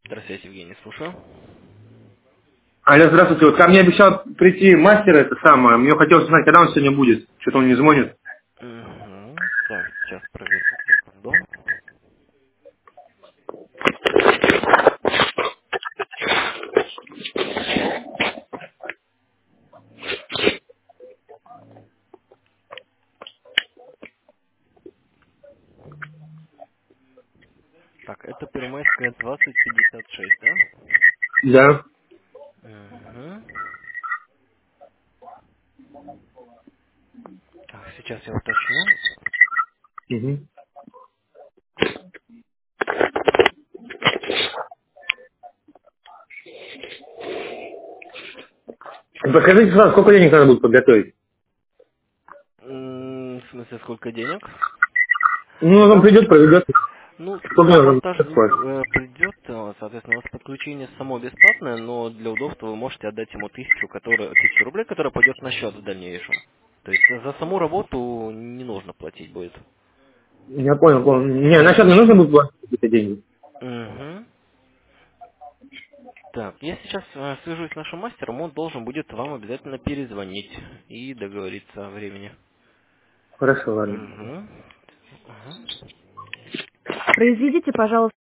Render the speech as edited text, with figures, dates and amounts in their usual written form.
Здравствуйте, Евгений, слушаю. Алло, здравствуйте. Вот ко мне обещал прийти мастер, это самое. Мне хотелось узнать, когда он сегодня будет. Что-то он не звонит. Угу. Так, сейчас проверю, секунду. Так, это Первомайская 2056, да? Да. Угу. Так, сейчас я уточню. Угу. Подскажите сразу, сколько денег надо будет подготовить? В смысле, сколько денег? Ну, Ну, он там, придет, проведет. ну, Сколько мне сам нужно монтаж такое? придет, соответственно, у вас подключение само бесплатное, но для удобства вы можете отдать ему 1000 рублей, которая пойдет на счет в дальнейшем. То есть за саму работу не нужно платить будет. Я понял, понял. Не, на счет мне нужно будет платить какие-то деньги? Угу. Так, я сейчас свяжусь с нашим мастером, он должен будет вам обязательно перезвонить и договориться о времени. Хорошо, ладно. Угу. Угу. Произведите, пожалуйста,